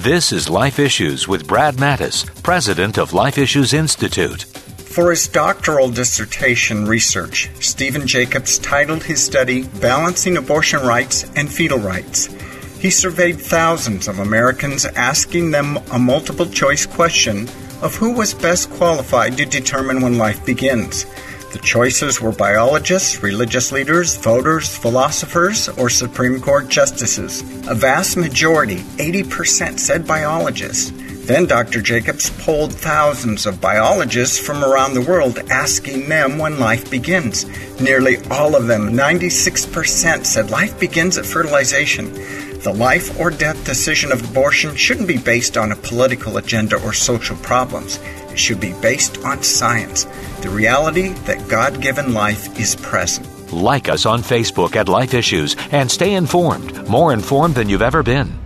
This is Life Issues with Brad Mattis, president of Life Issues Institute. For his doctoral dissertation research, Stephen Jacobs titled his study Balancing Abortion Rights and Fetal Rights. He surveyed thousands of Americans, asking them a multiple-choice question of who was best qualified to determine when life begins. The choices were biologists, religious leaders, voters, philosophers, or Supreme Court justices. A vast majority, 80%, said biologists. Then Dr. Jacobs polled thousands of biologists from around the world, asking them when life begins. Nearly all of them, 96%, said life begins at fertilization. The life or death decision of abortion shouldn't be based on a political agenda or social problems. It should be based on science, the reality that God-given life is present. Like us on Facebook at Life Issues and stay informed, more informed than you've ever been.